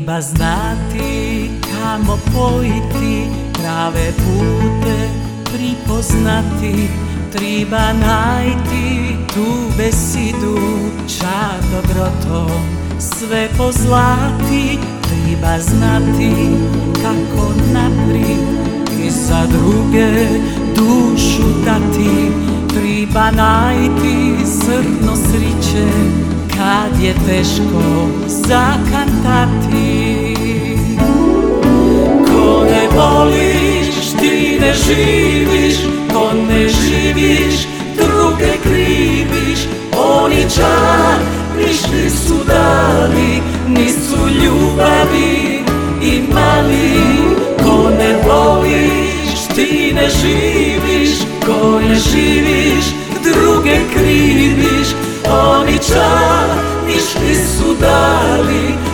Triba znati kamo pojiti, prave pute pripoznati. Triba najti tu besidu, čar dobrotom sve pozlati. Triba znati kako naprijed i za druge dušu dati. Triba najti srno sriće kad je teško zakantati. Ko ne voliš, ti ne živiš, ko ne živiš, druge kriviš. Oni čak niš nisu dali, nisu ljubavi imali. Ko ne voliš, ti ne živiš, ko ne živiš, druge kriviš. Oni čak niš nisu dali,